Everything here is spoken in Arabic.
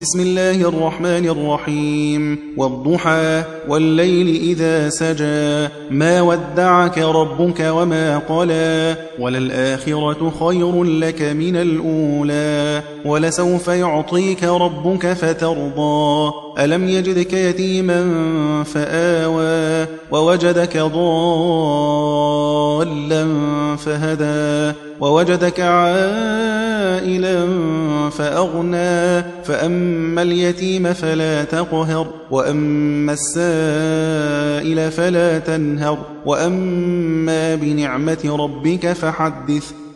بسم الله الرحمن الرحيم والضحى والليل إذا سجى ما ودعك ربك وما قلى وللآخرة خير لك من الأولى ولسوف يعطيك ربك فترضى ألم يجدك يتيما فآوى ووجدك ضالا فهدى ووجدك عائلا فأغنى فأما اليتيم فلا تقهر وأما السائل فلا تنهر وأما بنعمة ربك فحدث